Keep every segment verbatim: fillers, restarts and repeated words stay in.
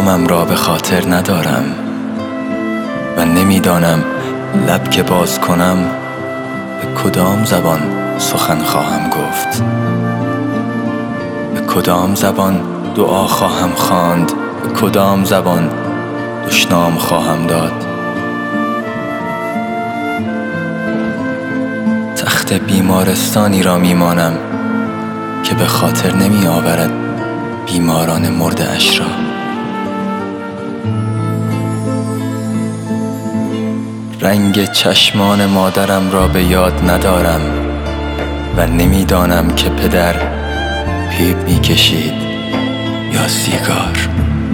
نامم را به خاطر ندارم و نمیدانم لب که باز کنم به کدام زبان سخن خواهم گفت، به کدام زبان دعا خواهم خواند، به کدام زبان دشنام خواهم داد. تخت بیمارستانی را میمانم که به خاطر نمی آورد بیماران مرده اش را. رنگ چشمان مادرم را به یاد ندارم و نمیدانم که پدر پیپ میکشید یا سیگار.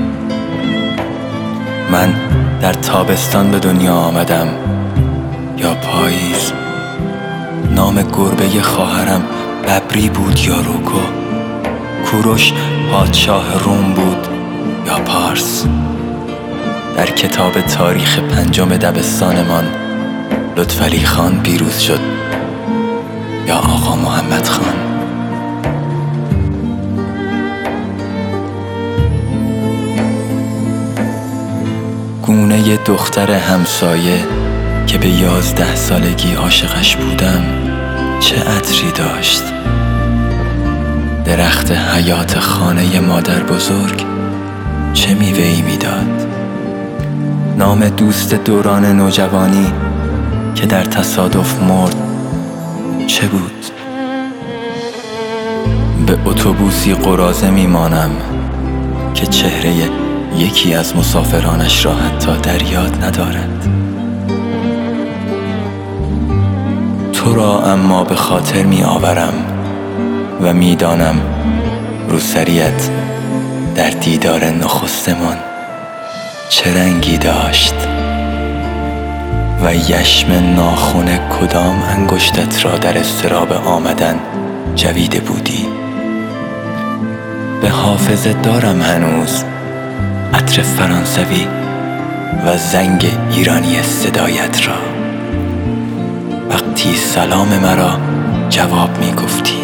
من در تابستان به دنیا آمدم یا پاییز. نام گربه خواهرم ببری بود یا روکو، کوروش پادشاه روم بود یا پارس. در کتاب تاریخ پنجم دبستانمان لطفعلی خان پیروز شد یا آقا محمد خان. گونه دختر همسایه که به یازده سالگی عاشقش بودم چه عطری داشت. درخت حیات خانه مادر بزرگ چه میوه‌ای میداد. نام دوست دوران نوجوانی که در تصادف مرد چه بود؟ به اتوبوسی قراضه میمانم که چهره یکی از مسافرانش را حتی در یاد ندارد. تو را اما به خاطر می آورم و می دانم روسریت در دیدار نخستمان چه رنگی داشت و یشم ناخن کدام انگشتت را در اضطراب آمدن جویده بودی. به حافظه دارم هنوز عطر فرانسوی و زنگ ایرانی صدایت را، وقتی سلام مرا جواب می گفتی.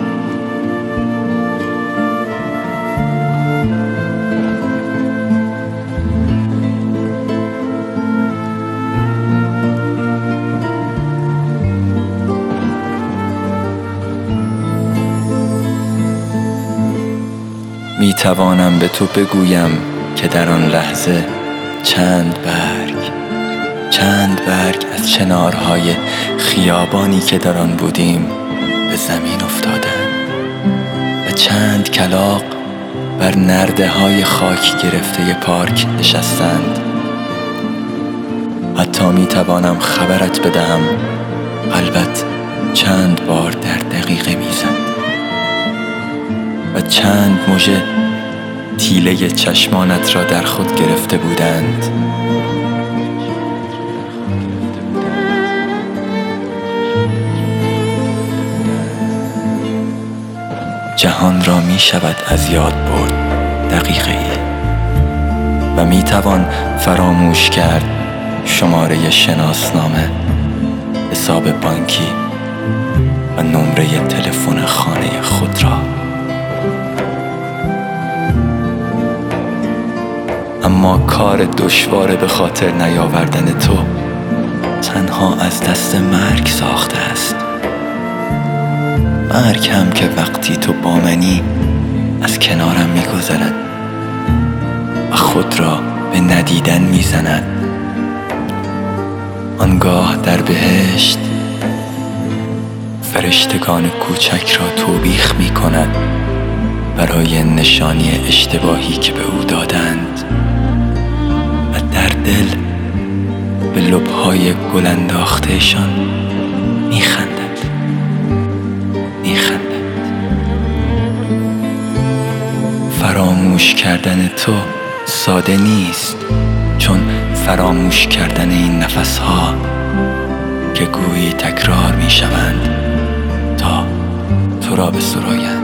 می توانم به تو بگویم که در آن لحظه چند برگ چند برگ از چنارهای خیابانی که در آن بودیم به زمین افتادند و چند کلاغ بر نرده های خاک گرفته پارک نشستند. حتی می توانم خبرت بدهم قلبت چند بار در دقیقه می زد و چند مژه تیله چشمانت را در خود گرفته بودند. جهان را می شود از یاد برد دقیقه ای و می توان فراموش کرد شماره شناسنامه، حساب بانکی و نمره تلفن خانه خود را. اما کار دشوار به خاطر نیاوردن تو تنها از دست مرگ ساخته است. مرگ هم که وقتی تو با منی از کنارم میگذرد و خود را به ندیدن میزند. آنگاه در بهشت فرشتگان کوچک را توبیخ میکند برای نشانی اشتباهی که به او دادند و در دل به لبهای گل انداختهشان میخندد میخندد. فراموش کردن تو ساده نیست، چون فراموش کردن این نفسها که گویی تکرار میشوند تا تو را بسراید.